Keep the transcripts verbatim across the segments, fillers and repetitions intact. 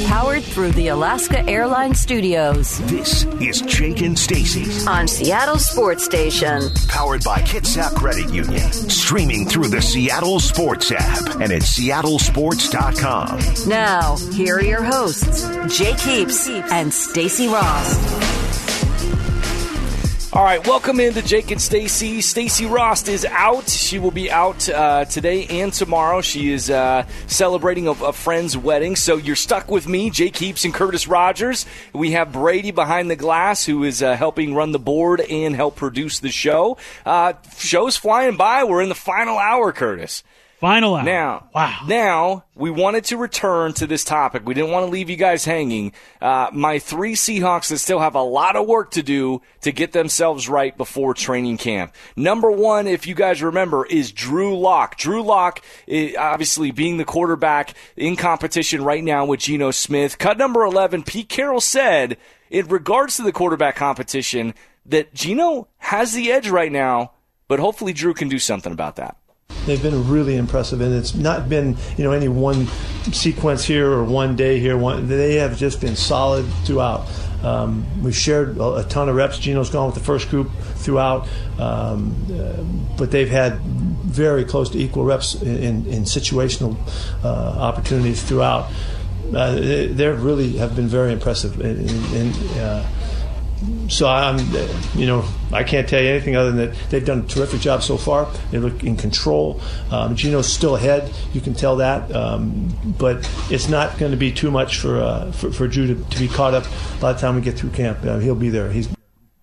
powered through the Alaska Airlines Studios. This is Jake and Stacy's on Seattle Sports Station. Powered by Kitsap Credit Union. Streaming through the Seattle Sports app and at seattle sports dot com. Now, here are your hosts, Jake Heaps and Stacy Ross. All right, welcome into Jake and Stacy. Stacy Ross is out. She will be out uh, today and tomorrow. She is uh, celebrating a, a friend's wedding. So you're stuck with me, Jake Heaps and Curtis Rogers. We have Brady behind the glass, who is uh, helping run the board and help produce the show. Uh, show's flying by. We're in the final hour, Curtis. Final hour. Now, wow. Now, we wanted to return to this topic. We didn't want to leave you guys hanging. Uh, my three Seahawks that still have a lot of work to do to get themselves right before training camp. Number one, if you guys remember, is Drew Lock. Drew Lock, obviously being the quarterback in competition right now with Geno Smith. Cut number eleven, Pete Carroll said, in regards to the quarterback competition, that Geno has the edge right now, but hopefully Drew can do something about that. They've been really impressive, and it's not been, you know, any one sequence here or one day here. One, they have just been solid throughout. Um, we've shared a, a ton of reps. Geno's gone with the first group throughout, um, uh, but they've had very close to equal reps in, in, in situational uh, opportunities throughout. Uh, they, they really have been very impressive, and, and uh, So I'm, you know, I can't tell you anything other than that they've done a terrific job so far. They look in control. Um, Geno's still ahead, you can tell that, um, but it's not going to be too much for uh, for, for Drew to, to be caught up by the time we get through camp. Uh, he'll be there. He's.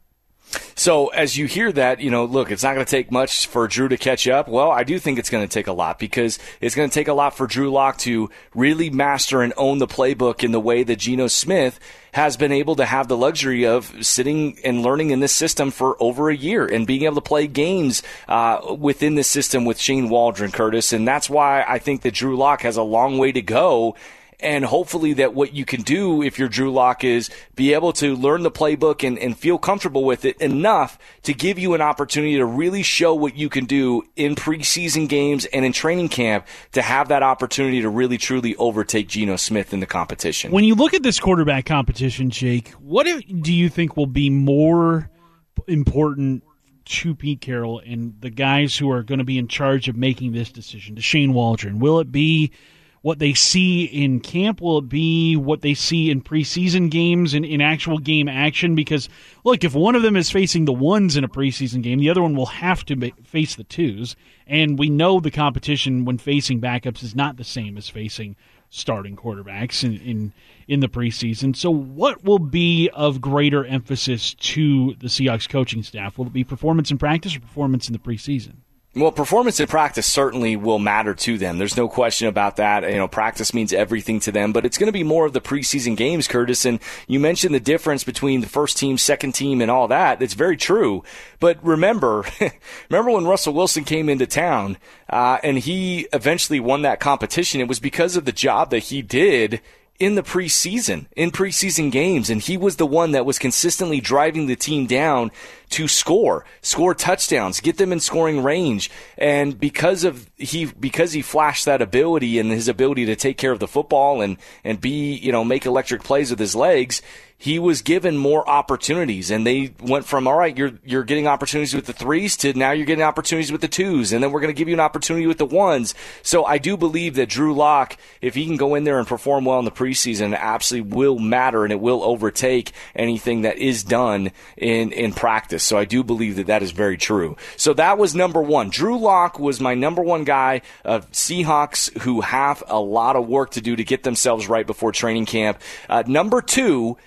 So as you hear that, you know, look, it's not going to take much for Drew to catch up. Well, I do think it's going to take a lot, because it's going to take a lot for Drew Lock to really master and own the playbook in the way that Geno Smith has been able to have the luxury of sitting and learning in this system for over a year and being able to play games uh, within this system with Shane Waldron, Curtis. And that's why I think that Drew Lock has a long way to go. And hopefully that what you can do if you're Drew Lock is be able to learn the playbook and, and feel comfortable with it enough to give you an opportunity to really show what you can do in preseason games and in training camp to have that opportunity to really truly overtake Geno Smith in the competition. When you look at this quarterback competition, Jake, what do you think will be more important to Pete Carroll and the guys who are going to be in charge of making this decision, to Shane Waldron? Will it be what they see in camp? Will it be what they see in preseason games and in actual game action? Because, look, if one of them is facing the ones in a preseason game, the other one will have to face the twos. And we know the competition when facing backups is not the same as facing starting quarterbacks in, in, in the preseason. So what will be of greater emphasis to the Seahawks coaching staff? Will it be performance in practice or performance in the preseason? Well, performance in practice certainly will matter to them. There's no question about that. You know, practice means everything to them, but it's going to be more of the preseason games, Curtis. And you mentioned the difference between the first team, second team, and all that. It's very true. But remember, remember when Russell Wilson came into town uh, and he eventually won that competition? It was because of the job that he did in the preseason, in preseason games, and he was the one that was consistently driving the team down to score, score touchdowns, get them in scoring range. And because of he because he flashed that ability and his ability to take care of the football and and be, you know, make electric plays with his legs, he was given more opportunities, and they went from, all right, you're you're getting opportunities with the threes to now you're getting opportunities with the twos, and then we're going to give you an opportunity with the ones. So I do believe that Drew Lock, if he can go in there and perform well in the preseason, it absolutely will matter, and it will overtake anything that is done in, in practice. So I do believe that that is very true. So that was number one. Drew Lock was my number one guy of Seahawks who have a lot of work to do to get themselves right before training camp. Uh, number two,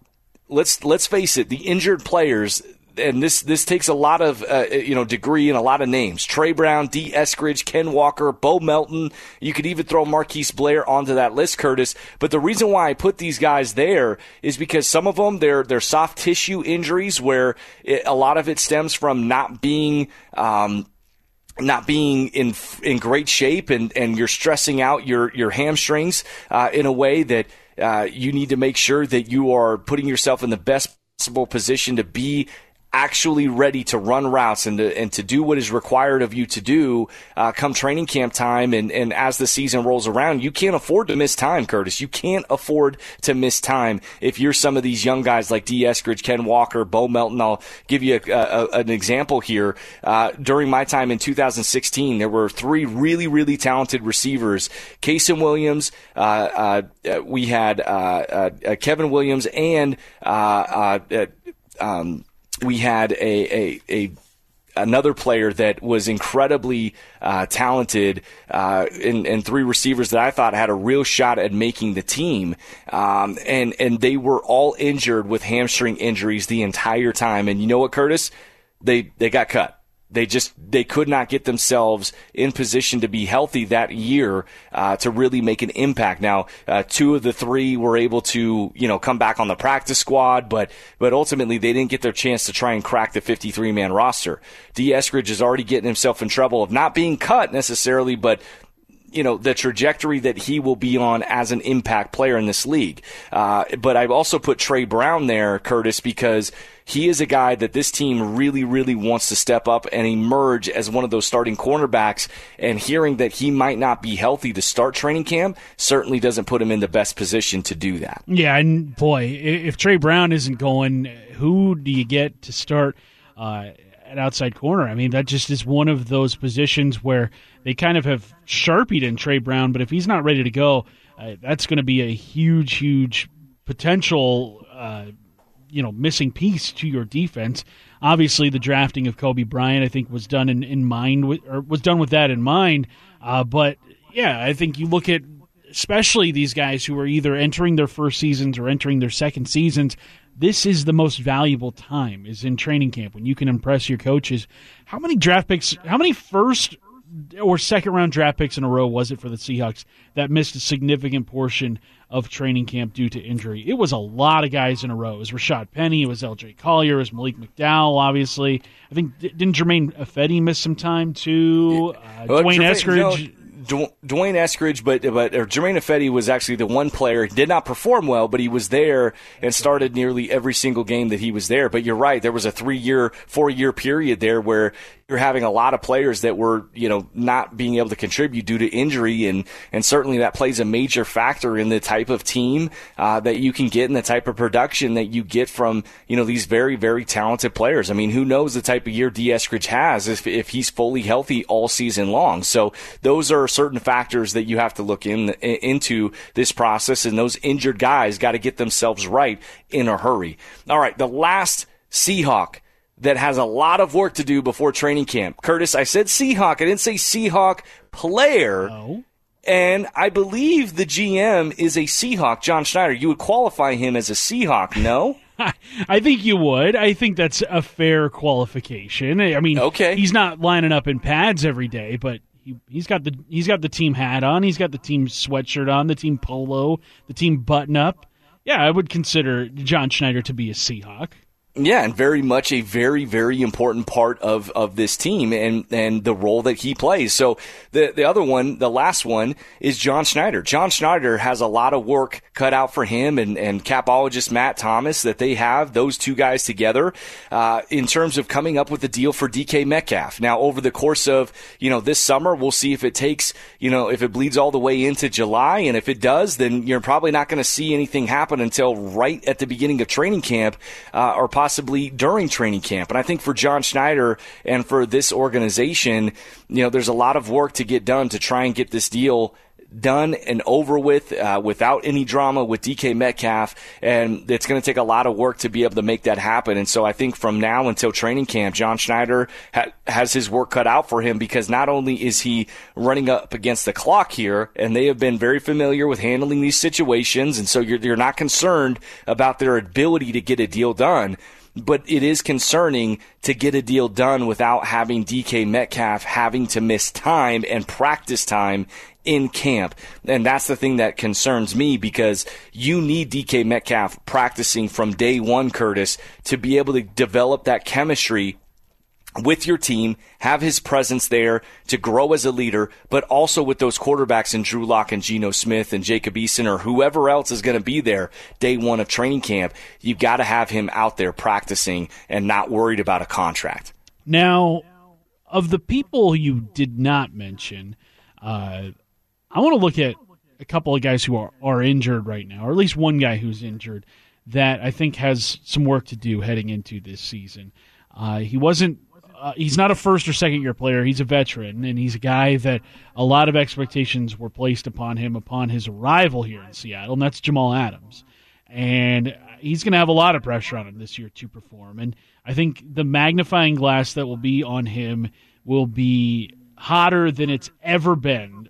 Let's let's face it, the injured players, and this this takes a lot of uh, you know degree and a lot of names. Trey Brown, D. Eskridge, Ken Walker, Bo Melton. You could even throw Marquise Blair onto that list, Curtis. But the reason why I put these guys there is because some of them they're they're soft tissue injuries where it, a lot of it stems from not being. Um, not being in in great shape, and, and you're stressing out your, your hamstrings uh, in a way that uh, you need to make sure that you are putting yourself in the best possible position to be actually ready to run routes and to, and to do what is required of you to do uh, come training camp time and, and as the season rolls around, you can't afford to miss time, Curtis. You can't afford to miss time if you're some of these young guys like D. Eskridge, Ken Walker, Bo Melton. I'll give you a, a, an example here. Uh, during my time in two thousand sixteen, there were three really, really talented receivers. Kason Williams, uh, uh, we had uh, uh, Kevin Williams, and uh, uh, um, we had a, a, a another player that was incredibly uh, talented, uh, and, and three receivers that I thought had a real shot at making the team. Um, and, and they were all injured with hamstring injuries the entire time. And you know what, Curtis? They, they got cut. They just they could not get themselves in position to be healthy that year uh, to really make an impact. Now, uh, two of the three were able to you know come back on the practice squad, but but ultimately they didn't get their chance to try and crack the fifty-three man roster. D. Eskridge is already getting himself in trouble of not being cut necessarily, but you know, the trajectory that he will be on as an impact player in this league. Uh, but I've also put Trey Brown there, Curtis, because he is a guy that this team really, really wants to step up and emerge as one of those starting cornerbacks. And hearing that he might not be healthy to start training camp certainly doesn't put him in the best position to do that. Yeah, and boy, if Trey Brown isn't going, who do you get to start uh, at outside corner? I mean, that just is one of those positions where they kind of have sharpied in Trey Brown, but if he's not ready to go, uh, that's going to be a huge, huge potential, uh, you know, missing piece to your defense. Obviously, the drafting of Kobe Bryant, I think, was done in, in mind with, or was done with that in mind. Uh, but yeah, I think you look at especially these guys who are either entering their first seasons or entering their second seasons. This is the most valuable time, is in training camp when you can impress your coaches. How many draft picks? How many first or second round draft picks in a row was it for the Seahawks that missed a significant portion of training camp due to injury? It was a lot of guys in a row. It was Rashad Penny, it was L J Collier, it was Malik McDowell, obviously. I think, didn't Jermaine Ifedi miss some time too? Uh, well, Dwayne Jermaine, Eskridge. No. Dwayne Eskridge, but but or Jermaine Ifedi was actually the one player. He did not perform well, but he was there and started nearly every single game that he was there. But you're right, there was a three-year, four-year period there where you're having a lot of players that were, you know, not being able to contribute due to injury, and and certainly that plays a major factor in the type of team uh, that you can get and the type of production that you get from, you know, these very, very talented players. I mean, who knows the type of year D. Eskridge has if if he's fully healthy all season long. So those are certain factors that you have to look in into this process, and those injured guys got to get themselves right in a hurry. All right, the last Seahawk that has a lot of work to do before training camp. Curtis, I said Seahawk. I didn't say Seahawk player. No. And I believe the G M is a Seahawk, John Schneider. You would qualify him as a Seahawk, no? I think you would. I think that's a fair qualification. I mean, okay. He's not lining up in pads every day, but he, he's got the he's got the team hat on. He's got the team sweatshirt on, the team polo, the team button up. Yeah, I would consider John Schneider to be a Seahawk. Yeah, and very much a very, very important part of, of this team and, and the role that he plays. So the the other one, the last one, is John Schneider. John Schneider has a lot of work cut out for him and, and capologist Matt Thomas, that they have those two guys together uh, in terms of coming up with a deal for D K Metcalf. Now, over the course of, you know, this summer, we'll see if it takes, you know, if it bleeds all the way into July. And if it does, then you're probably not going to see anything happen until right at the beginning of training camp uh, or possibly during training camp. And I think for John Schneider and for this organization, you know, there's a lot of work to get done to try and get this deal done and over with uh, without any drama with D K Metcalf, and it's going to take a lot of work to be able to make that happen. And so I think from now until training camp, John Schneider ha- has his work cut out for him, because not only is he running up against the clock here, and they have been very familiar with handling these situations, and so you're, you're not concerned about their ability to get a deal done, but it is concerning to get a deal done without having D K Metcalf having to miss time and practice time in camp. And that's the thing that concerns me, because you need D K Metcalf practicing from day one, Curtis, to be able to develop that chemistry with your team, have his presence there to grow as a leader, but also with those quarterbacks in Drew Lock and Geno Smith and Jacob Eason or whoever else is going to be there day one of training camp, you've got to have him out there practicing and not worried about a contract. Now, of the people you did not mention, uh, I want to look at a couple of guys who are, are injured right now, or at least one guy who's injured that I think has some work to do heading into this season. Uh, he wasn't Uh, he's not a first or second year player. He's a veteran, and he's a guy that a lot of expectations were placed upon him upon his arrival here in Seattle, and that's Jamal Adams. And he's going to have a lot of pressure on him this year to perform. And I think the magnifying glass that will be on him will be hotter than it's ever been.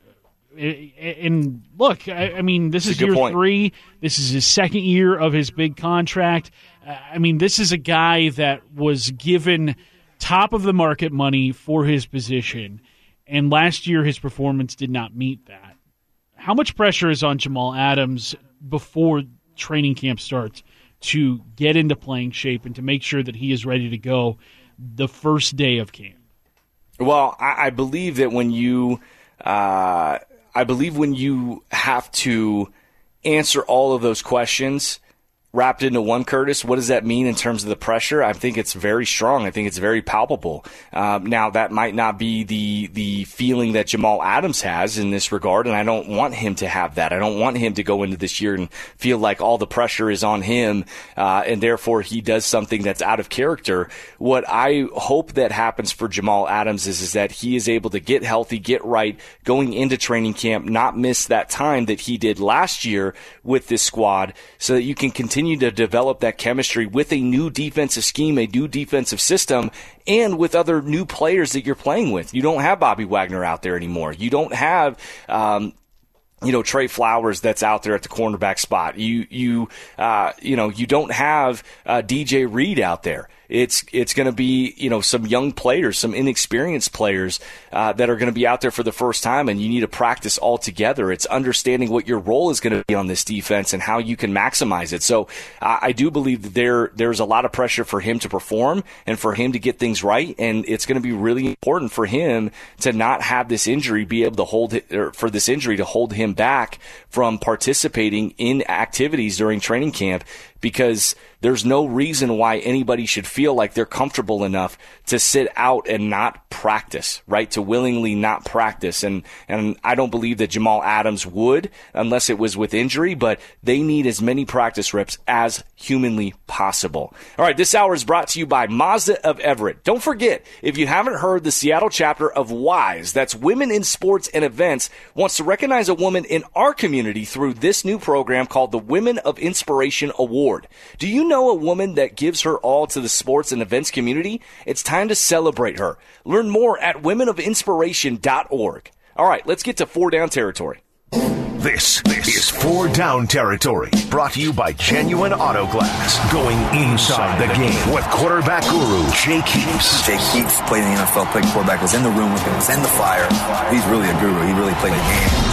And look, I mean, this is year point. three. This is his second year of his big contract. I mean, this is a guy that was given top of the market money for his position, and last year his performance did not meet that. How much pressure is on Jamal Adams before training camp starts to get into playing shape and to make sure that he is ready to go the first day of camp? Well, I, I believe that when you, uh, I believe when you have to answer all of those questions wrapped into one, Curtis, what does that mean in terms of the pressure? I think it's very strong. I think it's very palpable. Um, now, that might not be the the feeling that Jamal Adams has in this regard, and I don't want him to have that. I don't want him to go into this year and feel like all the pressure is on him, uh, and therefore he does something that's out of character. What I hope that happens for Jamal Adams is, is that he is able to get healthy, get right, going into training camp, not miss that time that he did last year with this squad, so that you can continue to develop that chemistry with a new defensive scheme, a new defensive system, and with other new players that you're playing with. You don't have Bobby Wagner out there anymore. You don't have, um, you know, Trey Flowers that's out there at the cornerback spot. You, you, uh, you know, you don't have uh, D J Reed out there. It's it's going to be, you know, some young players, some inexperienced players uh, that are going to be out there for the first time, and you need to practice all together. It's understanding what your role is going to be on this defense and how you can maximize it. So uh, I do believe that there there's a lot of pressure for him to perform and for him to get things right, and it's going to be really important for him to not have this injury be able to hold it, or for this injury to hold him back from participating in activities during training camp, because there's no reason why anybody should feel like they're comfortable enough to sit out and not practice, right? To willingly not practice. And, and I don't believe that Jamal Adams would, unless it was with injury, but they need as many practice reps as humanly possible. All right, this hour is brought to you by Mazda of Everett. Don't forget, if you haven't heard, the Seattle chapter of WISE, that's Women in Sports and Events, wants to recognize a woman in our community through this new program called the Women of Inspiration Award. Do you know a woman that gives her all to the sports and events community? It's time to celebrate her. Learn more at women of inspiration dot org. All right, let's get to Four Down Territory. This, this is Four Down Territory, brought to you by Genuine Auto Glass. Going inside the game with quarterback guru Jake Heaps. Jake Heaps played in the N F L, played quarterback, was in the room with him, was in the fire. He's really a guru. He really played the game.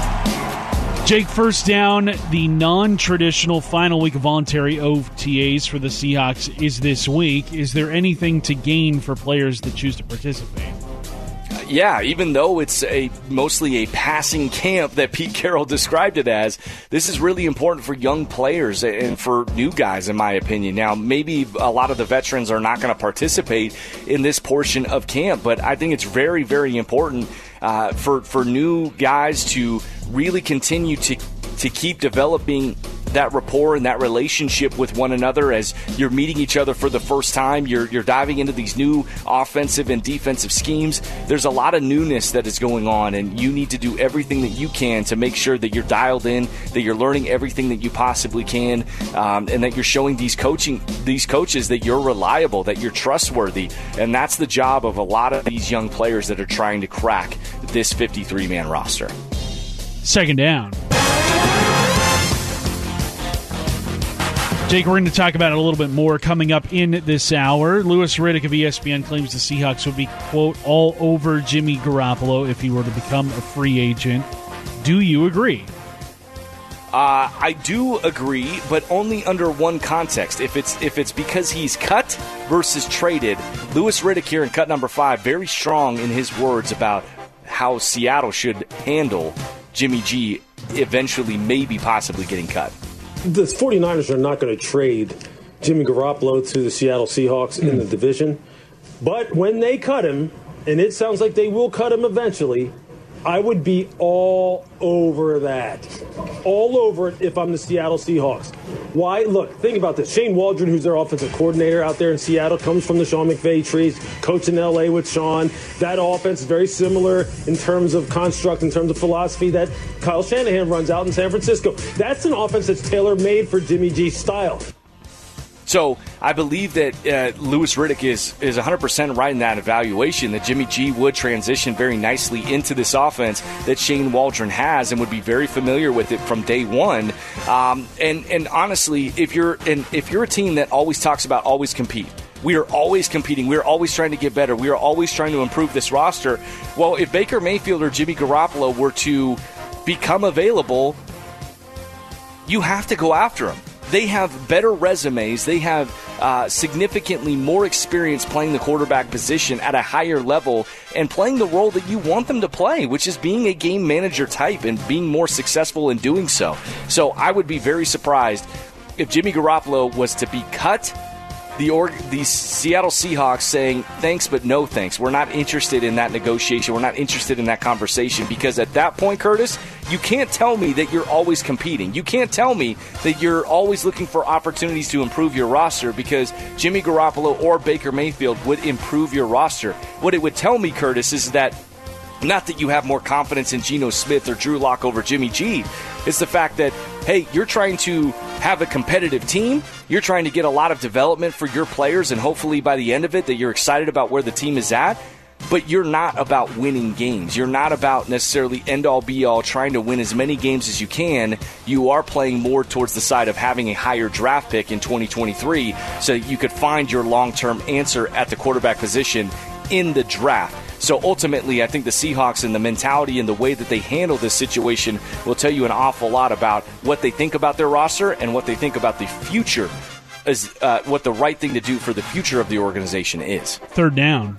Jake, first down, the non-traditional final week of voluntary O T As for the Seahawks is this week. Is there anything to gain for players that choose to participate? Yeah, even though it's a mostly a passing camp that Pete Carroll described it as, this is really important for young players and for new guys, in my opinion. Now, maybe a lot of the veterans are not going to participate in this portion of camp, but I think it's very, very important uh, for, for new guys to really continue to to keep developing that rapport and that relationship with one another as you're meeting each other for the first time. You're you're diving into these new offensive and defensive schemes. There's a lot of newness that is going on, and you need to do everything that you can to make sure that you're dialed in, that you're learning everything that you possibly can, um, and that you're showing these coaching these coaches that you're reliable, that you're trustworthy. And that's the job of a lot of these young players that are trying to crack this fifty-three man roster. Second down. Jake, we're going to talk about it a little bit more coming up in this hour. Louis Riddick of E S P N claims the Seahawks would be, quote, all over Jimmy Garoppolo if he were to become a free agent. Do you agree? Uh, I do agree, but only under one context. If it's if it's because he's cut versus traded, Louis Riddick here in cut number five, very strong in his words about how Seattle should handle Jimmy G eventually maybe possibly getting cut. The 49ers are not going to trade Jimmy Garoppolo to the Seattle Seahawks mm. in the division. But when they cut him, and it sounds like they will cut him eventually, I would be all over that. All over it if I'm the Seattle Seahawks. Why? Look, think about this. Shane Waldron, who's their offensive coordinator out there in Seattle, comes from the Sean McVay trees, coached in L A with Sean. That offense is very similar in terms of construct, in terms of philosophy that Kyle Shanahan runs out in San Francisco. That's an offense that's tailor-made for Jimmy G's style. So I believe that uh, Louis Riddick is, is one hundred percent right in that evaluation, that Jimmy G would transition very nicely into this offense that Shane Waldron has and would be very familiar with it from day one. Um, and, and honestly, if you're, and if you're a team that always talks about always compete, we are always competing. We are always trying to get better. We are always trying to improve this roster. Well, if Baker Mayfield or Jimmy Garoppolo were to become available, you have to go after them. They have better resumes. They have uh, significantly more experience playing the quarterback position at a higher level and playing the role that you want them to play, which is being a game manager type and being more successful in doing so. So I would be very surprised if Jimmy Garoppolo was to be cut. The, org, the Seattle Seahawks saying, thanks, but no thanks. We're not interested in that negotiation. We're not interested in that conversation because at that point, Curtis, you can't tell me that you're always competing. You can't tell me that you're always looking for opportunities to improve your roster because Jimmy Garoppolo or Baker Mayfield would improve your roster. What it would tell me, Curtis, is that not that you have more confidence in Geno Smith or Drew Lock over Jimmy G. It's the fact that, hey, you're trying to have a competitive team. You're trying to get a lot of development for your players, and hopefully by the end of it that you're excited about where the team is at. But you're not about winning games. You're not about necessarily end-all, be-all, trying to win as many games as you can. You are playing more towards the side of having a higher draft pick in twenty twenty-three so you could find your long-term answer at the quarterback position in the draft. So ultimately, I think the Seahawks and the mentality and the way that they handle this situation will tell you an awful lot about what they think about their roster and what they think about the future, as uh, what the right thing to do for the future of the organization is. Third down.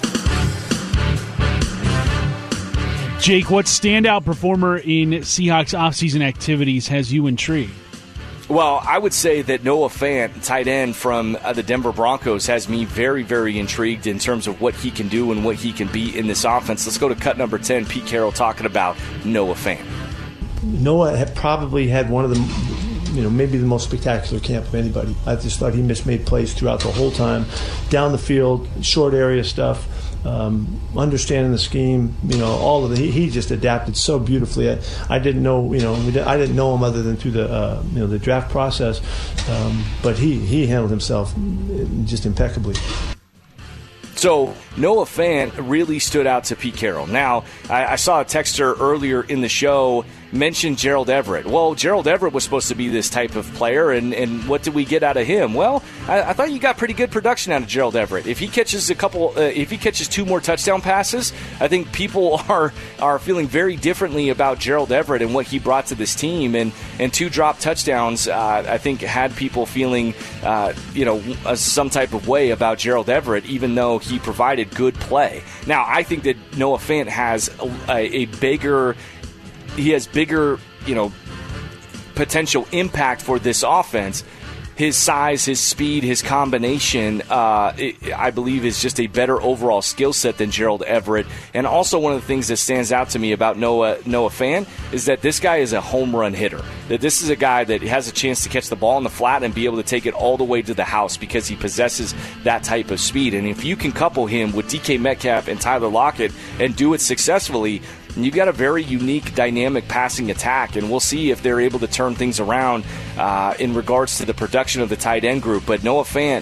Jake, what standout performer in Seahawks offseason activities has you intrigued? Well, I would say that Noah Fant, tight end from uh, the Denver Broncos, has me very, very intrigued in terms of what he can do and what he can be in this offense. Let's go to cut number ten, Pete Carroll talking about Noah Fant. Noah had probably had one of the, you know, maybe the most spectacular camp of anybody. I just thought he mismade plays throughout the whole time, down the field, short area stuff. Um, understanding the scheme, you know, all of it. He, he just adapted so beautifully. I, I didn't know, you know, I didn't know him other than through the, uh, you know, the draft process. Um, but he he handled himself just impeccably. So Noah Fant really stood out to Pete Carroll. Now, I, I saw a texter earlier in the show mention Gerald Everett. Well, Gerald Everett was supposed to be this type of player, and, and what did we get out of him? Well, I, I thought you got pretty good production out of Gerald Everett. If he catches a couple, uh, if he catches two more touchdown passes, I think people are are feeling very differently about Gerald Everett and what he brought to this team. And and two drop touchdowns, uh, I think, had people feeling, uh, you know, some type of way about Gerald Everett, even though he provided good play. Now, I think that Noah Fant has a, a bigger. He has bigger, you know, potential impact for this offense. His size, his speed, his combination, uh, it, I believe, is just a better overall skill set than Gerald Everett. And also one of the things that stands out to me about Noah Noah Fant is that this guy is a home run hitter. That this is a guy that has a chance to catch the ball in the flat and be able to take it all the way to the house because he possesses that type of speed. And if you can couple him with D K Metcalf and Tyler Lockett and do it successfully, you've got a very unique, dynamic passing attack, and we'll see if they're able to turn things around uh, in regards to the production of the tight end group. But Noah Fant,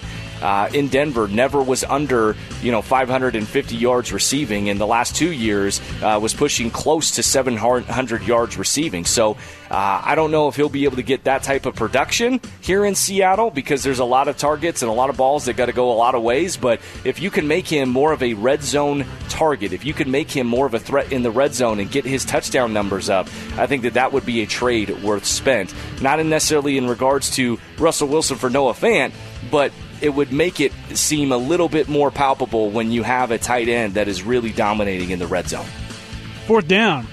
uh, in Denver never was under, you know, five hundred fifty yards receiving. In the last two years uh, was pushing close to seven hundred yards receiving. So uh, I don't know if he'll be able to get that type of production here in Seattle because there's a lot of targets and a lot of balls that got to go a lot of ways. But if you can make him more of a red zone target, if you can make him more of a threat in the red zone and get his touchdown numbers up, I think that that would be a trade worth spent. Not in necessarily in regards to Russell Wilson for Noah Fant, but it would make it seem a little bit more palpable when you have a tight end that is really dominating in the red zone. Fourth down.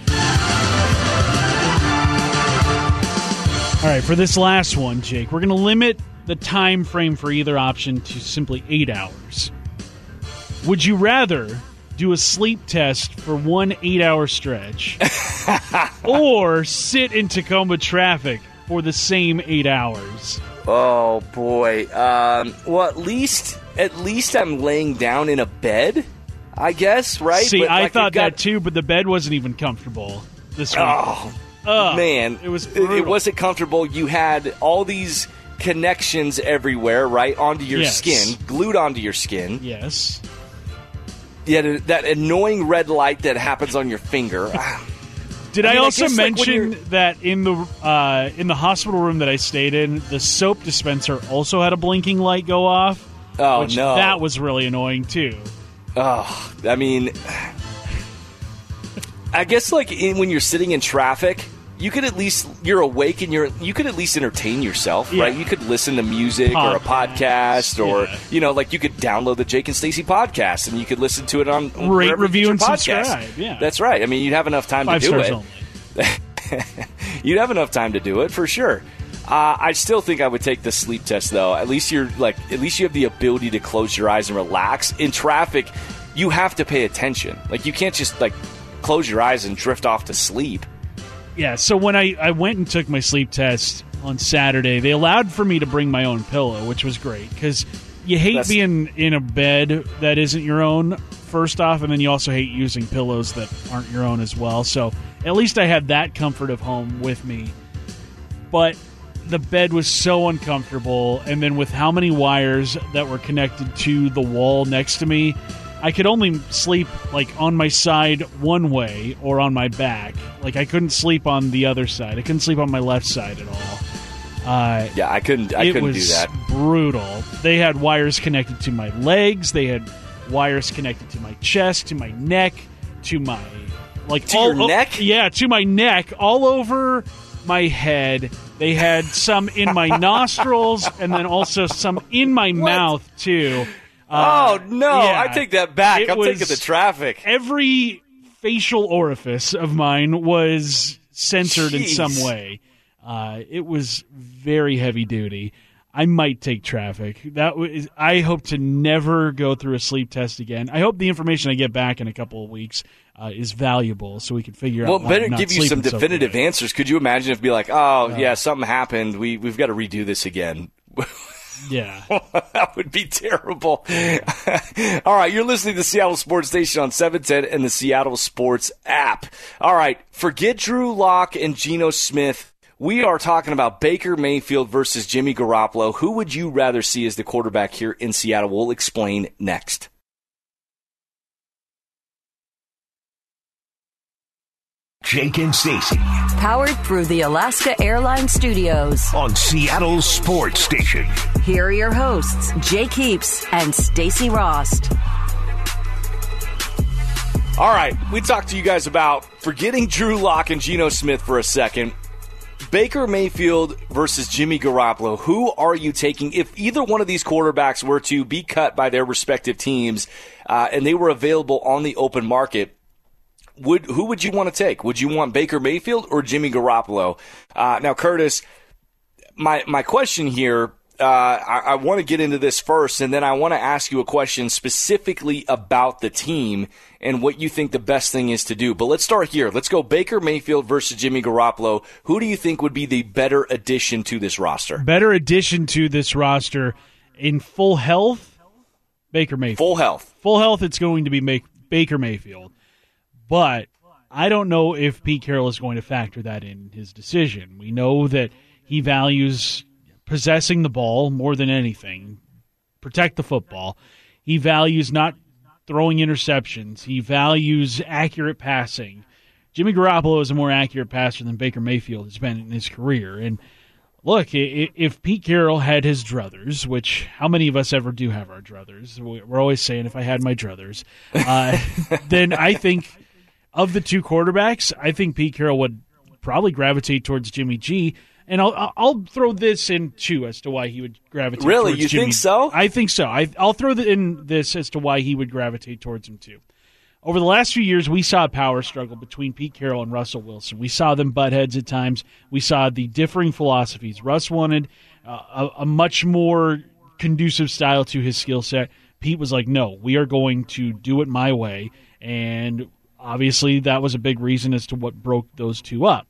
All right, for this last one, Jake, we're going to limit the time frame for either option to simply eight hours. Would you rather do a sleep test for one eight-hour stretch or sit in Tacoma traffic for the same eight hours? Oh, boy. Um, well, at least at least I'm laying down in a bed, I guess, right? See, but, I like, thought got... that too, but the bed wasn't even comfortable this week. Oh, Ugh, man. It was it, brutal. it wasn't comfortable. You had all these connections everywhere, right, onto your Yes. skin, glued onto your skin. Yes. Yeah, that annoying red light that happens on your finger. Did I I, mean, I also guess, like, when mention you're- that in the uh, in the hospital room that I stayed in, the soap dispenser also had a blinking light go off? Oh, which no. That was really annoying, too. Oh, I mean, I guess like in, when you're sitting in traffic, you could at least you're awake and you're you could at least entertain yourself, Yeah. right? You could listen to music or a Podcast, podcast, or yeah. you know, like you could download the Jake and Stacey podcast and you could listen to it on Rate, wherever you review, get and your podcast. subscribe. Yeah, That's right. I mean, you'd have enough time five to do stars it. only. You'd have enough time to do it for sure. Uh, I still think I would take the sleep test though. At least you're like, at least you have the ability to close your eyes and relax. In traffic, you have to pay attention. Like you can't just like close your eyes and drift off to sleep. Yeah, so when I, I went and took my sleep test on Saturday, they allowed for me to bring my own pillow, which was great because you hate That's- being in a bed that isn't your own, first off, and then you also hate using pillows that aren't your own as well. So at least I had that comfort of home with me. But the bed was so uncomfortable, and then with how many wires that were connected to the wall next to me, I could only sleep like on my side one way or on my back. Like I couldn't sleep on the other side. I couldn't sleep on my left side at all. Uh, Yeah, I couldn't. I it couldn't was do that. brutal. They had wires connected to my legs. They had wires connected to my chest, to my neck, to my like To all, your neck? Yeah, to my neck, all over my head. They had some in my nostrils, and then also some in my mouth too. Uh, oh no! yeah. I take that back. It I'm was- taking the traffic. Every facial orifice of mine was censored in Jeez. some way. Uh, it was very heavy duty. I might take traffic. That was. I hope to never go through a sleep test again. I hope the information I get back in a couple of weeks uh, is valuable, so we can figure Well, out. why better I'm not give you some sleeping so definitive good. answers. Could you imagine if it'd be like, oh yeah, something happened. We we've got to redo this again. Yeah. That would be terrible. All right, you're listening to the Seattle Sports Station on seven ten and the Seattle Sports app. All right, forget Drew Lock and Geno Smith. We are talking about Baker Mayfield versus Jimmy Garoppolo. Who would you rather see as the quarterback here in Seattle? We'll explain next. Jake and Stacey Powered through the Alaska Airlines Studios. on Seattle Sports Station. Here are your hosts, Jake Heaps and Stacey Rost. All right, we talked to you guys about forgetting Drew Lock and Geno Smith for a second. Baker Mayfield versus Jimmy Garoppolo. Who are you taking? If either one of these quarterbacks were to be cut by their respective teams uh, and they were available on the open market, would who would you want to take? Would you want Baker Mayfield or Jimmy Garoppolo? Uh, now, Curtis, my my question here, uh, I, I want to get into this first, and then I want to ask you a question specifically about the team and what you think the best thing is to do. But let's start here. Let's go Baker Mayfield versus Jimmy Garoppolo. Who do you think would be the better addition to this roster? Better addition to this roster in full health, Baker Mayfield. Full health. Full health, it's going to be Make- Baker Mayfield. But I don't know if Pete Carroll is going to factor that in his decision. We know that he values possessing the ball more than anything. protect the football. He values not throwing interceptions. He values accurate passing. Jimmy Garoppolo is a more accurate passer than Baker Mayfield has been in his career. And look, if Pete Carroll had his druthers, which how many of us ever do have our druthers? We're always saying, if I had my druthers, uh, then I think of the two quarterbacks, I think Pete Carroll would probably gravitate towards Jimmy G. And I'll I'll throw this in too as to why he would gravitate. Really, towards you Jimmy. think so? I think so. I, I'll throw in this as to why he would gravitate towards him too. Over the last few years, we saw a power struggle between Pete Carroll and Russell Wilson. We saw them butt heads at times. We saw the differing philosophies. Russ wanted uh, a, a much more conducive style to his skill set. Pete was like, no, we are going to do it my way. And obviously that was a big reason as to what broke those two up.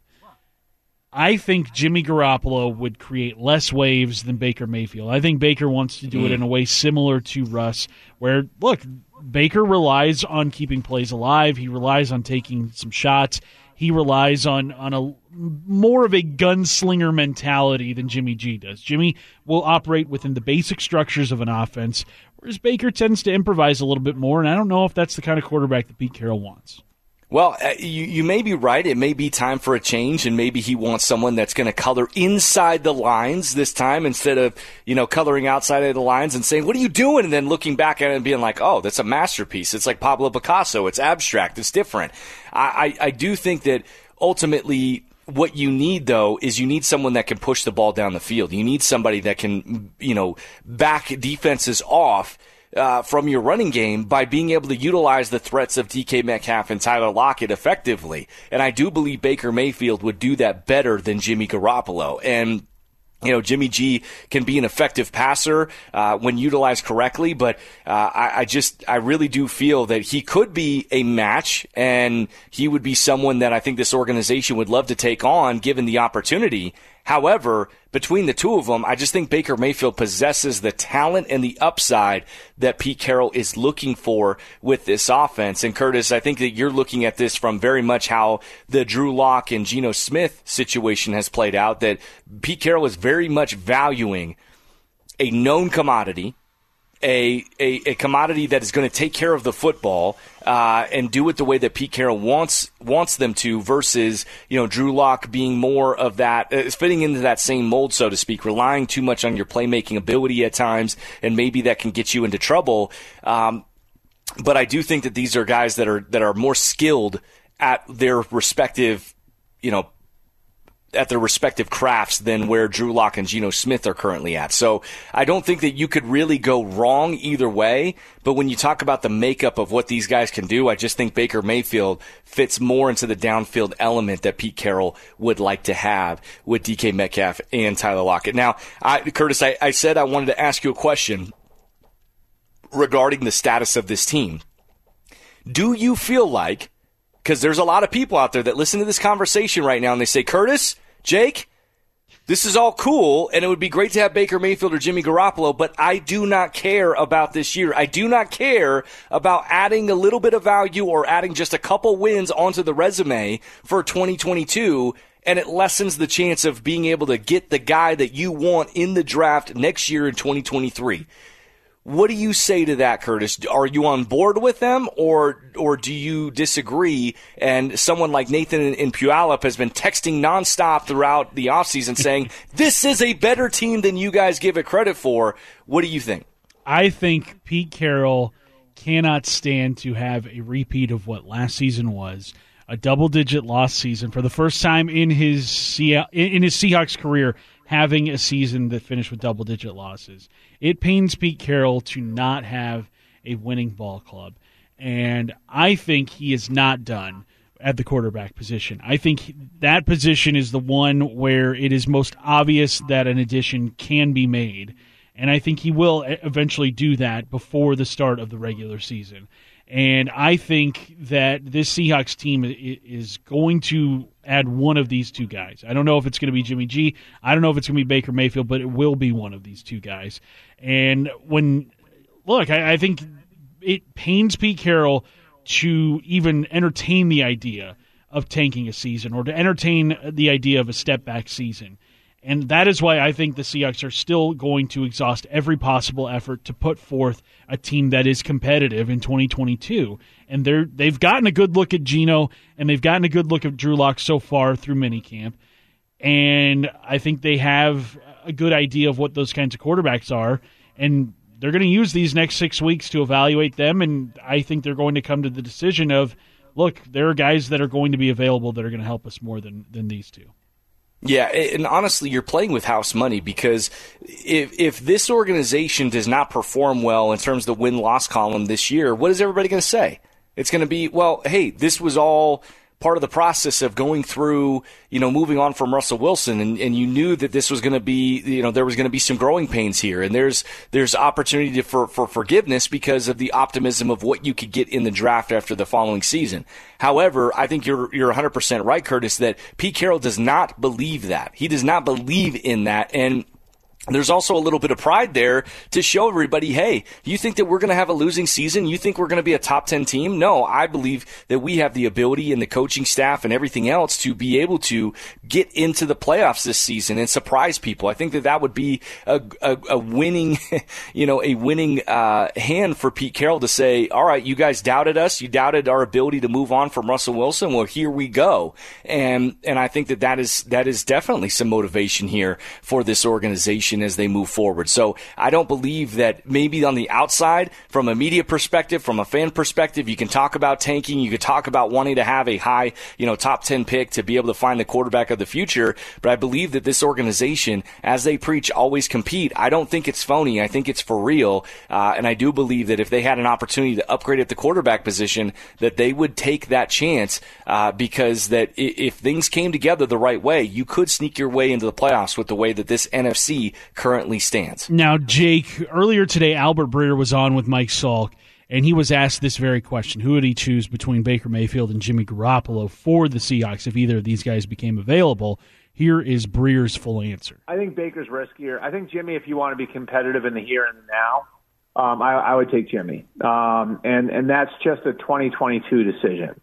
I think Jimmy Garoppolo would create less waves than Baker Mayfield. I think Baker wants to do it in a way similar to Russ, where, look, Baker relies on keeping plays alive. He relies on taking some shots. He relies on, on a more of a gunslinger mentality than Jimmy G does. Jimmy will operate within the basic structures of an offense, whereas Baker tends to improvise a little bit more, and I don't know if that's the kind of quarterback that Pete Carroll wants. Well, uh, you, you may be right. It may be time for a change, and maybe he wants someone that's going to color inside the lines this time instead of, you know, coloring outside of the lines and saying, what are you doing? And then looking back at it and being like, oh, that's a masterpiece. It's like Pablo Picasso. It's abstract. It's different. I, I, I do think that ultimately what you need, though, is you need someone that can push the ball down the field. You need somebody that can, you know, back defenses off Uh, from your running game by being able to utilize the threats of D K Metcalf and Tyler Lockett effectively. And I do believe Baker Mayfield would do that better than Jimmy Garoppolo. And you know, Jimmy G can be an effective passer uh, when utilized correctly, but uh, I, I just, I really do feel that he could be a match, and he would be someone that I think this organization would love to take on given the opportunity. However, between the two of them, I just think Baker Mayfield possesses the talent and the upside that Pete Carroll is looking for with this offense. And Curtis, I think that you're looking at this from very much how the Drew Lock and Geno Smith situation has played out, that Pete Carroll is very much valuing a known commodity, a a, a commodity that is going to take care of the football uh, and do it the way that Pete Carroll wants wants them to, versus, you know, Drew Lock being more of that, uh, fitting into that same mold, so to speak, relying too much on your playmaking ability at times, and maybe that can get you into trouble. Um, but I do think that these are guys that are that are more skilled at their respective, you know, at their respective crafts than where Drew Lock and Geno Smith are currently at. So I don't think that you could really go wrong either way, but when you talk about the makeup of what these guys can do, I just think Baker Mayfield fits more into the downfield element that Pete Carroll would like to have with D K Metcalf and Tyler Lockett. Now, I, Curtis, I, I said I wanted to ask you a question regarding the status of this team. Do you feel like, because there's a lot of people out there that listen to this conversation right now and they say, Curtis, Jake, this is all cool, and it would be great to have Baker Mayfield or Jimmy Garoppolo, but I do not care about this year. I do not care about adding a little bit of value or adding just a couple wins onto the resume for twenty twenty-two, and it lessens the chance of being able to get the guy that you want in the draft next year in twenty twenty-three. What do you say to that, Curtis? Are you on board with them, or or do you disagree? And someone like Nathan in, in Puyallup has been texting nonstop throughout the offseason saying, this is a better team than you guys give it credit for. What do you think? I think Pete Carroll cannot stand to have a repeat of what last season was, a double-digit loss season for the first time in his Se- in his Seahawks career, having a season that finished with double-digit losses. It pains Pete Carroll to not have a winning ball club, and I think he is not done at the quarterback position. I think that position is the one where it is most obvious that an addition can be made, and I think he will eventually do that before the start of the regular season. And I think that this Seahawks team is going to add one of these two guys. I don't know if it's going to be Jimmy G. I don't know if it's going to be Baker Mayfield, but it will be one of these two guys. And when, look, I, I think it pains Pete Carroll to even entertain the idea of tanking a season or to entertain the idea of a step-back season. And that is why I think the Seahawks are still going to exhaust every possible effort to put forth a team that is competitive in twenty twenty-two. And they're, they've gotten a good look at Geno, and they've gotten a good look at Drew Lock so far through minicamp. And I think they have a good idea of what those kinds of quarterbacks are. And they're going to use these next six weeks to evaluate them. And I think they're going to come to the decision of, look, there are guys that are going to be available that are going to help us more than, than these two. Yeah, and honestly, you're playing with house money because if if this organization does not perform well in terms of the win-loss column this year, what is everybody going to say? It's going to be, well, hey, this was all part of the process of going through, you know, moving on from Russell Wilson, and, and you knew that this was going to be, you know, there was going to be some growing pains here, and there's there's opportunity to, for for forgiveness because of the optimism of what you could get in the draft after the following season. However, I think you're you're one hundred percent right, Curtis, that Pete Carroll does not believe that. He does not believe in that, and there's also a little bit of pride there to show everybody, hey, you think that we're going to have a losing season? You think we're going to be a top ten team? No, I believe that we have the ability and the coaching staff and everything else to be able to get into the playoffs this season and surprise people. I think that that would be a, a, a winning, you know, a winning uh, hand for Pete Carroll to say, all right, you guys doubted us. You doubted our ability to move on from Russell Wilson. Well, here we go. And and I think that that is, that is definitely some motivation here for this organization as they move forward. So I don't believe that maybe on the outside, from a media perspective, from a fan perspective, you can talk about tanking, you could talk about wanting to have a high, you know, top ten pick to be able to find the quarterback of the future. But I believe that this organization, as they preach, always compete. I don't think it's phony. I think it's for real. Uh, and I do believe that if they had an opportunity to upgrade at the quarterback position, that they would take that chance uh, because that if things came together the right way, you could sneak your way into the playoffs with the way that this N F C currently stands. Now, Jake, earlier today, Albert Breer was on with Mike Salk, and he was asked this very question. Who would he choose between Baker Mayfield and Jimmy Garoppolo for the Seahawks if either of these guys became available? Here is Breer's full answer. I think Baker's riskier. I think Jimmy, if you want to be competitive in the here and the now, um, I, I would take Jimmy. Um, and, and that's just a twenty twenty-two decision.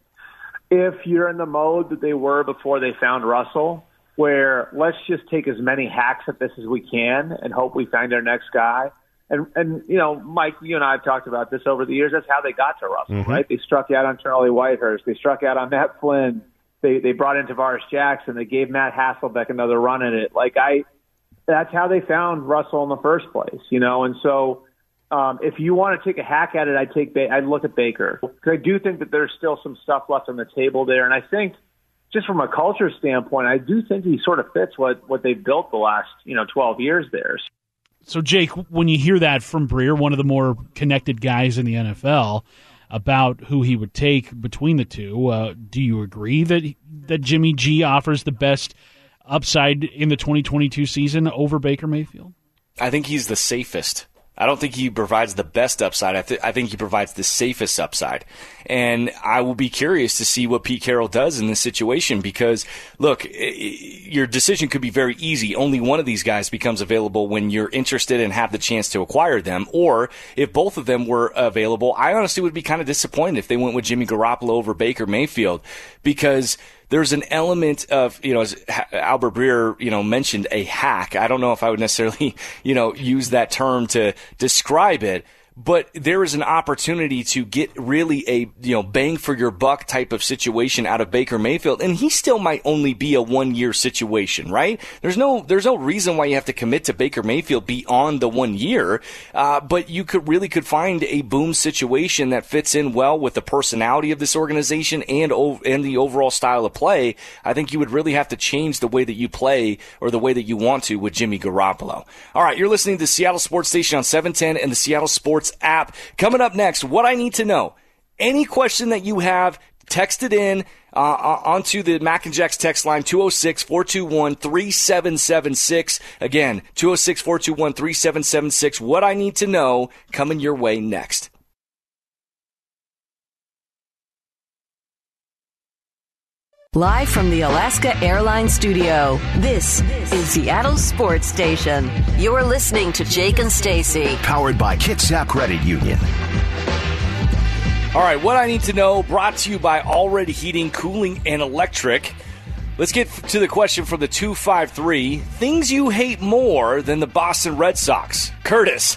If you're in the mode that they were before they found Russell, where let's just take as many hacks at this as we can and hope we find our next guy. And, and you know, Mike, you and I have talked about this over the years. That's how they got to Russell, mm-hmm. right? They struck out on Charlie Whitehurst. They struck out on Matt Flynn. They they brought in Tavares Jackson. They gave Matt Hasselbeck another run at it. Like I, that's how they found Russell in the first place, you know. And so, um, if you want to take a hack at it, I'd take ba- I'd look at Baker because I do think that there's still some stuff left on the table there. And I think, just from a culture standpoint, I do think he sort of fits what what they've built the last you know twelve years there. So, Jake, when you hear that from Breer, one of the more connected guys in the N F L, about who he would take between the two, uh, do you agree that that Jimmy G offers the best upside in the twenty twenty-two season over Baker Mayfield? I think he's the safest. I don't think he provides the best upside. I, th- I think he provides the safest upside. And I will be curious to see what Pete Carroll does in this situation because, look, your decision could be very easy. Only one of these guys becomes available when you're interested and have the chance to acquire them. Or if both of them were available, I honestly would be kind of disappointed if they went with Jimmy Garoppolo over Baker Mayfield because there's an element of, you know, as Albert Breer, you know, mentioned a hack. I don't know if I would necessarily, you know, use that term to describe it. But there is an opportunity to get really a, you know, bang for your buck type of situation out of Baker Mayfield, and he still might only be a one year situation, right? There's no, there's no reason why you have to commit to Baker Mayfield beyond the one year, uh, but you could really could find a boom situation that fits in well with the personality of this organization and and the overall style of play. I think you would really have to change the way that you play or the way that you want to with Jimmy Garoppolo. All right, you're listening to Seattle Sports Station on seven ten and the Seattle Sports app. Coming up next, what I need to know. Any question that you have, text it in uh, onto the Mac and Jacks text line, two oh six, four two one, three seven seven six. Again, two oh six, four two one, three seven seven six. What I need to know coming your way next. Live from the Alaska Airlines studio, this is Seattle Sports Station. You're listening to Jake and Stacy. Powered by Kitsap Credit Union. All right, what I need to know, brought to you by Already Heating, Cooling, and Electric. Let's get to the question from the two five three. Things you hate more than the Boston Red Sox. Curtis.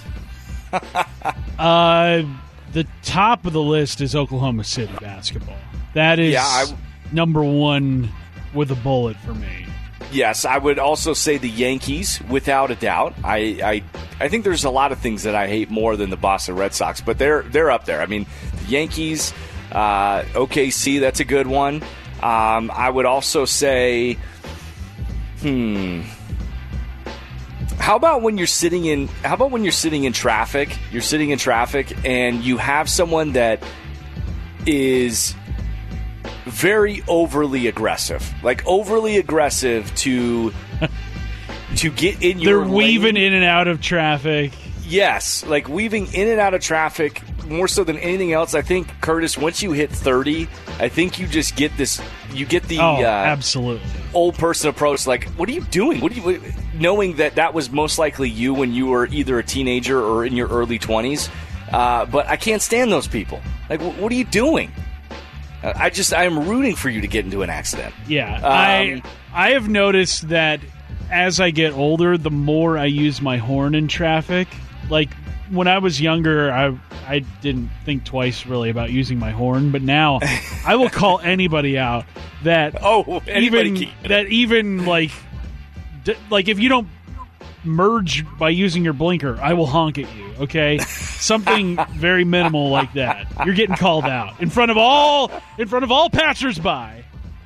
uh, the top of the list is Oklahoma City basketball. That is yeah, I, number one with a bullet for me. Yes, I would also say the Yankees, without a doubt. I, I I think there's a lot of things that I hate more than the Boston Red Sox, but they're they're up there. I mean, the Yankees, uh, O K C, that's a good one. Um, I would also say, hmm, how about when you're sitting in? How about when you're sitting in traffic? You're sitting in traffic, and you have someone that is very overly aggressive, like overly aggressive to to get in your. They're weaving lane. in and out of traffic. Yes, like weaving in and out of traffic more so than anything else. I think, Curtis, once you hit thirty, I think you just get this. You get the oh, uh, absolutely old person approach. Like, what are you doing? What do you? Knowing that that was most likely you when you were either a teenager or in your early twenties. Uh, but I can't stand those people. Like, wh- what are you doing? Uh, I just I am rooting for you to get into an accident. Yeah, um, I I have noticed that as I get older, the more I use my horn in traffic. Like when I was younger, I I didn't think twice really about using my horn, but now I will call anybody out that oh anybody even can. that even like d- like if you don't merge by using your blinker, I will honk at you. Okay, something very minimal like that. You're getting called out in front of all in front of all passersby.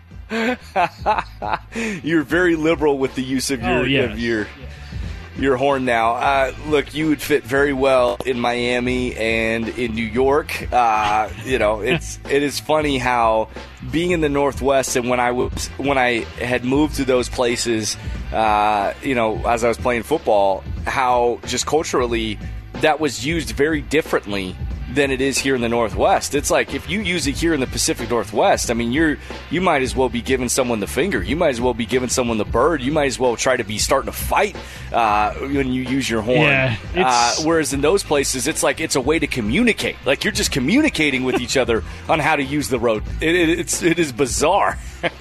You're very liberal with the use of your oh, yes. of your. Your horn now. Uh, look, you would fit very well in Miami and in New York. Uh, you know, it's it is funny how being in the Northwest and when I was when I had moved to those places, uh, you know, as I was playing football, how just culturally that was used very differently than it is here in the Northwest. It's like if you use it here in the Pacific Northwest, I mean, you're you might as well be giving someone the finger. You might as well be giving someone the bird. You might as well try to be starting to fight uh, when you use your horn. Yeah, uh, whereas in those places, it's like it's a way to communicate. Like you're just communicating with each other on how to use the road. It, it, it's it is bizarre.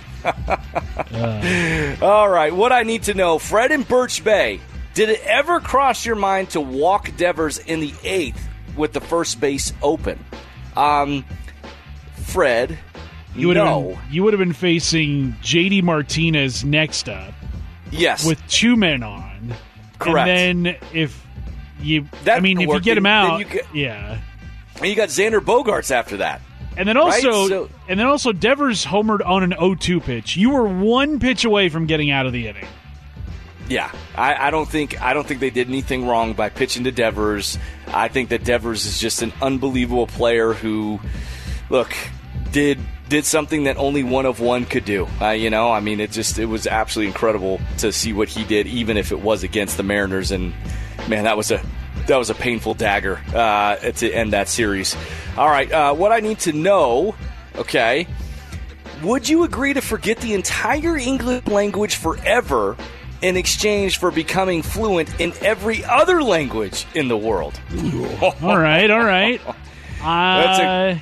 uh. All right, what I need to know, Fred in Birch Bay, did it ever cross your mind to walk Devers in the eighth with the first base open? Um, Fred, you would no. Have been, you would have been facing J D Martinez next up. Yes. With two men on. Correct. And then if you, that I mean, if work, you get him then, out, then you get, yeah. And you got Xander Bogaerts after that. And then also, right? so, and then also, Devers homered on an oh two pitch. You were one pitch away from getting out of the inning. Yeah, I, I don't think I don't think they did anything wrong by pitching to Devers. I think that Devers is just an unbelievable player who, look, did did something that only one of one could do. Uh, you know, I mean, it just it was absolutely incredible to see what he did, even if it was against the Mariners. And man, that was a that was a painful dagger uh, to end that series. All right, uh, what I need to know, okay, would you agree to forget the entire English language forever in exchange for becoming fluent in every other language in the world? all right, all right. That's Uh, a-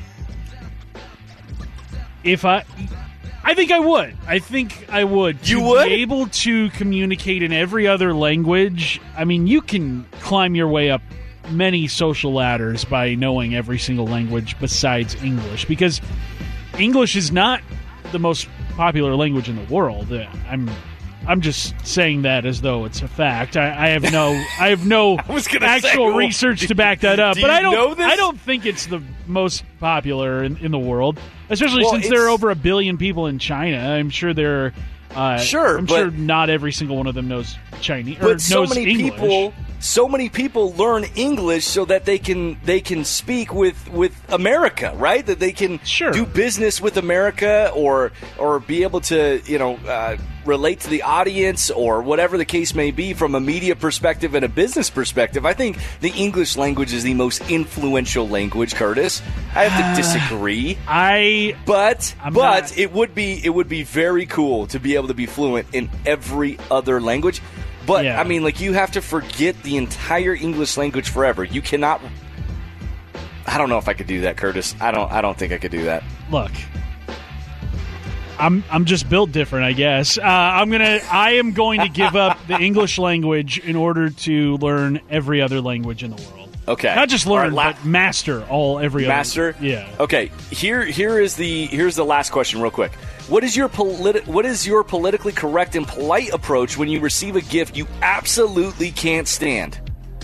if I, I think I would. I think I would. You to would? be able to communicate in every other language. I mean, you can climb your way up many social ladders by knowing every single language besides English, because English is not the most popular language in the world. I'm. I'm just saying that as though it's a fact. I, I have no, I have no I was gonna actual say, well, research do- to back that up. do But you I don't, know this? I don't think it's the most popular in, in the world, especially Well, since there are it's- over a billion people in China. I'm sure there. Uh, Sure, I'm but- sure not every single one of them knows Chinese or But so knows many English. people, so many people learn English so that they can they can speak with, with America, right? That they can Sure. do business with America, or or be able to you know uh, relate to the audience, or whatever the case may be from a media perspective and a business perspective. I think the English language is the most influential language, Curtis. I have to disagree. I But I'm but not- it would be it would be very cool to be able to be fluent in every other language. But Yeah. I mean, like, you have to forget the entire English language forever. You cannot. I don't know if I could do that, Curtis. I don't. I don't think I could do that. look. I'm I'm just built different, I guess. Uh, I'm gonna I am going to give up the English language in order to learn every other language in the world. Okay, not just learn, right, la- but master all every master. other. Yeah. Okay. Here here is the here's the last question, real quick. What is your politi- What is your politically correct and polite approach when you receive a gift you absolutely can't stand?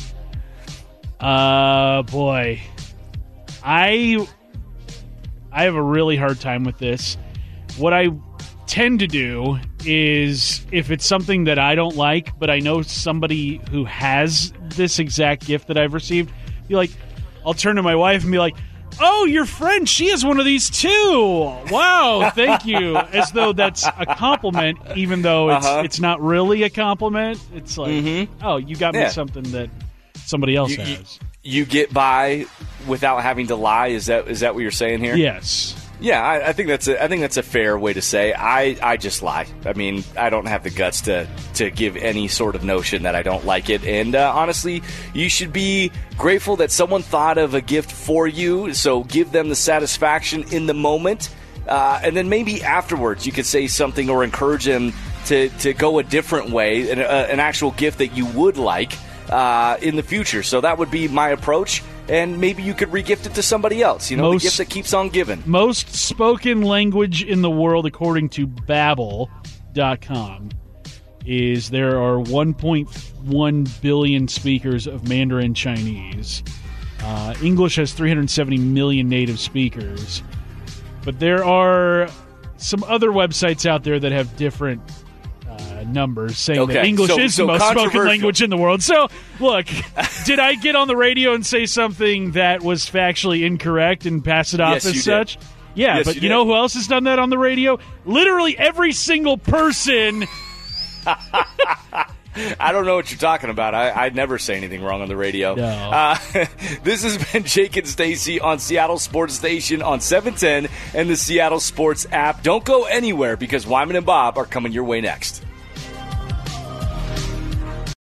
Uh, boy, I I have a really hard time with this. What I tend to do is, if it's something that I don't like, but I know somebody who has this exact gift that I've received, be like, I'll turn to my wife and be like, "Oh, your friend, she has one of these too. Wow, thank you." As though that's a compliment, even though it's uh-huh. it's not really a compliment. It's like, mm-hmm. oh, you got me yeah. something that somebody else you, has. You, you get by without having to lie. Is that is that what you're saying here? Yes. Yeah, I, I think that's a, I think that's a fair way to say. I, I just lie. I mean, I don't have the guts to, to give any sort of notion that I don't like it. And uh, honestly, you should be grateful that someone thought of a gift for you. So give them the satisfaction in the moment, uh, and then maybe afterwards you could say something or encourage them to, to go a different way, an, uh, an actual gift that you would like uh, in the future. So that would be my approach. And maybe you could regift it to somebody else. You know, most, the gift that keeps on giving. Most spoken language in the world, according to Babbel dot com, is there are one point one billion speakers of Mandarin Chinese. Uh, English has three hundred seventy million native speakers. But there are some other websites out there that have different uh, numbers saying okay. that English so, is so the most spoken language in the world. So, look, did I get on the radio and say something that was factually incorrect and pass it off yes, as you such? Did. Yeah, yes, but you, you know who else has done that on the radio? Literally every single person. I don't know what you're talking about. I, I never say anything wrong on the radio. No. Uh, this has been Jake and Stacy on Seattle Sports Station on seven ten and the Seattle Sports app. Don't go anywhere because Wyman and Bob are coming your way next.